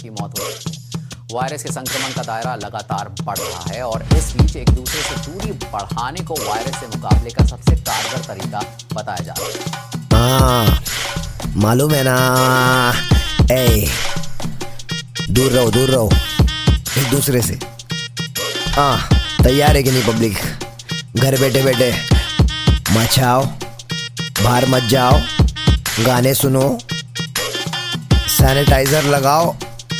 की मौत हो सकती है। वायरस के संक्रमण का दायरा लगातार बढ़ रहा है और इस बीच एक दूसरे से दूरी बढ़ाने को वायरस से मुकाबले का सबसे कारगर तरीका बताया जा रहा है। मालूम है ना। दूर रहो एक दूसरे से। तैयार है कि नहीं पब्लिक? घर बैठे बैठे मचाओ, बाहर मत जाओ, गाने सुनो, सैनिटाइजर लगाओ